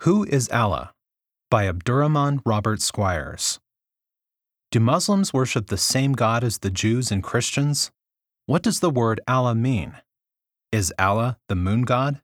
Who is Allah? By Abdurrahman Robert Squires. Do Muslims worship the same God as the Jews and Christians? What does the word Allah mean? Is Allah the moon god?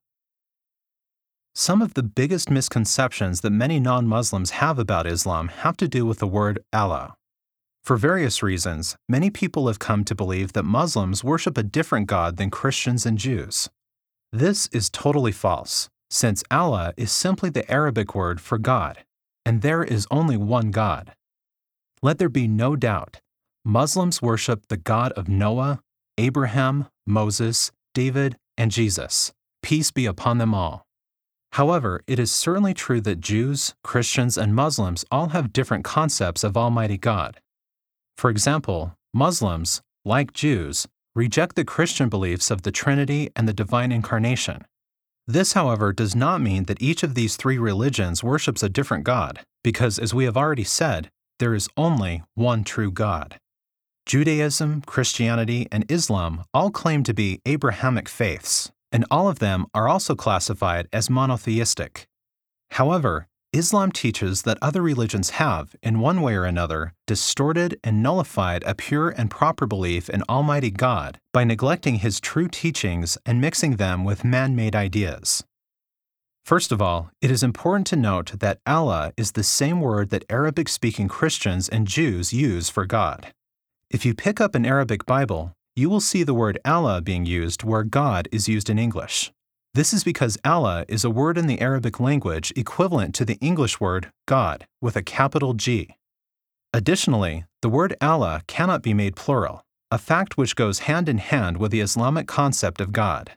Some of the biggest misconceptions that many non-Muslims have about Islam have to do with the word Allah. For various reasons, many people have come to believe that Muslims worship a different God than Christians and Jews. This is totally false, since Allah is simply the Arabic word for God, and there is only one God. Let there be no doubt, Muslims worship the God of Noah, Abraham, Moses, David, and Jesus. Peace be upon them all. However, it is certainly true that Jews, Christians, and Muslims all have different concepts of Almighty God. For example, Muslims, like Jews, reject the Christian beliefs of the Trinity and the divine incarnation. This, however, does not mean that each of these three religions worships a different God, because, as we have already said, there is only one true God. Judaism, Christianity, and Islam all claim to be Abrahamic faiths, and all of them are also classified as monotheistic. However, Islam teaches that other religions have, in one way or another, distorted and nullified a pure and proper belief in Almighty God by neglecting His true teachings and mixing them with man-made ideas. First of all, it is important to note that Allah is the same word that Arabic-speaking Christians and Jews use for God. If you pick up an Arabic Bible, you will see the word Allah being used where God is used in English. This is because Allah is a word in the Arabic language equivalent to the English word God with a capital G. Additionally, the word Allah cannot be made plural, a fact which goes hand in hand with the Islamic concept of God.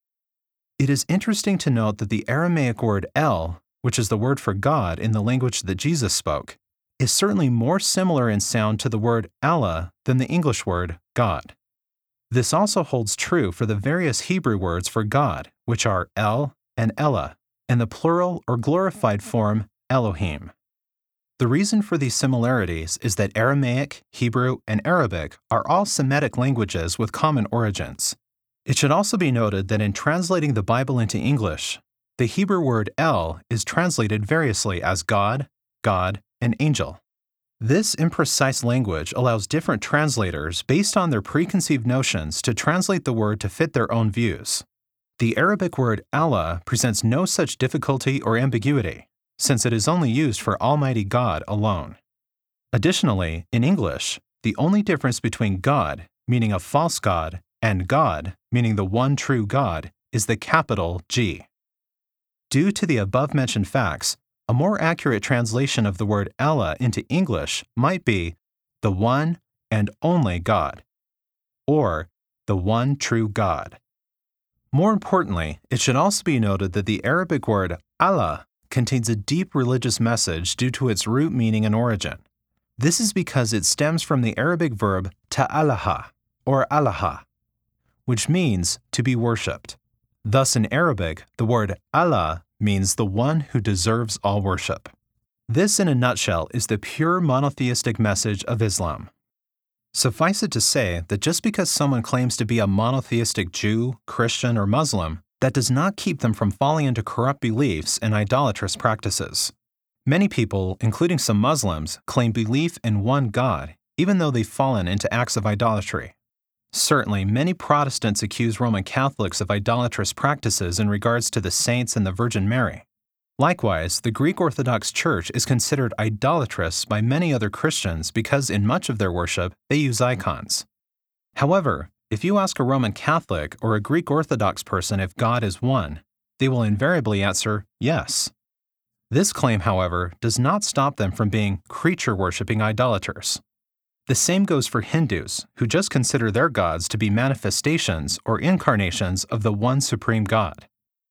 It is interesting to note that the Aramaic word El, which is the word for God in the language that Jesus spoke, is certainly more similar in sound to the word Allah than the English word God. This also holds true for the various Hebrew words for God, which are El and Ella, and the plural or glorified form Elohim. The reason for these similarities is that Aramaic, Hebrew, and Arabic are all Semitic languages with common origins. It should also be noted that in translating the Bible into English, the Hebrew word El is translated variously as God, and angel. This imprecise language allows different translators, based on their preconceived notions, to translate the word to fit their own views. The Arabic word Allah presents no such difficulty or ambiguity, since it is only used for Almighty God alone. Additionally, in English, the only difference between God, meaning a false God, and God, meaning the one true God, is the capital G. Due to the above-mentioned facts, a more accurate translation of the word Allah into English might be the one and only God, or the one true God. More importantly, it should also be noted that the Arabic word Allah contains a deep religious message due to its root meaning and origin. This is because it stems from the Arabic verb ta'alaha, or alaha, which means to be worshipped. Thus, in Arabic, the word Allah means the one who deserves all worship. This, in a nutshell, is the pure monotheistic message of Islam. Suffice it to say that just because someone claims to be a monotheistic Jew, Christian, or Muslim, that does not keep them from falling into corrupt beliefs and idolatrous practices. Many people, including some Muslims, claim belief in one God, even though they've fallen into acts of idolatry. Certainly, many Protestants accuse Roman Catholics of idolatrous practices in regards to the saints and the Virgin Mary. Likewise, the Greek Orthodox Church is considered idolatrous by many other Christians because in much of their worship, they use icons. However, if you ask a Roman Catholic or a Greek Orthodox person if God is one, they will invariably answer yes. This claim, however, does not stop them from being creature-worshipping idolaters. The same goes for Hindus, who just consider their gods to be manifestations or incarnations of the one supreme God.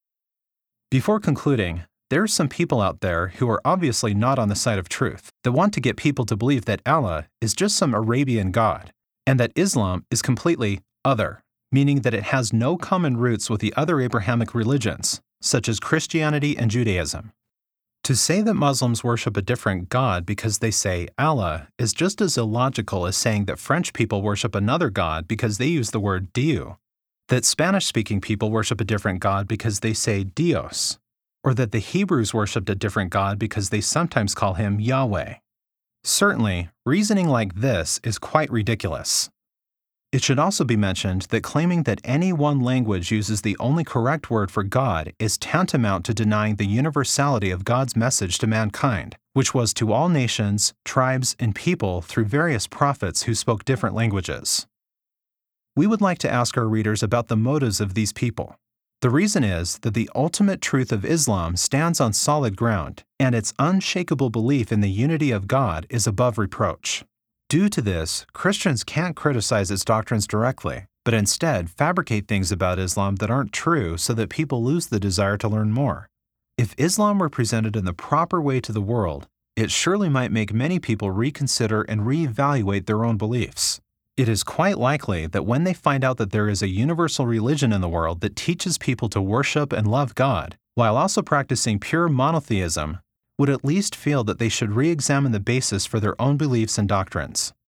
Before concluding, there are some people out there who are obviously not on the side of truth that want to get people to believe that Allah is just some Arabian god, and that Islam is completely other, meaning that it has no common roots with the other Abrahamic religions, such as Christianity and Judaism. To say that Muslims worship a different God because they say Allah is just as illogical as saying that French people worship another God because they use the word Dieu, that Spanish-speaking people worship a different God because they say Dios, or that the Hebrews worshipped a different God because they sometimes call him Yahweh. Certainly, reasoning like this is quite ridiculous. It should also be mentioned that claiming that any one language uses the only correct word for God is tantamount to denying the universality of God's message to mankind, which was to all nations, tribes, and people through various prophets who spoke different languages. We would like to ask our readers about the motives of these people. The reason is that the ultimate truth of Islam stands on solid ground, and its unshakable belief in the unity of God is above reproach. Due to this, Christians can't criticize its doctrines directly, but instead fabricate things about Islam that aren't true so that people lose the desire to learn more. If Islam were presented in the proper way to the world, it surely might make many people reconsider and reevaluate their own beliefs. It is quite likely that when they find out that there is a universal religion in the world that teaches people to worship and love God, while also practicing pure monotheism, would at least feel that they should re-examine the basis for their own beliefs and doctrines.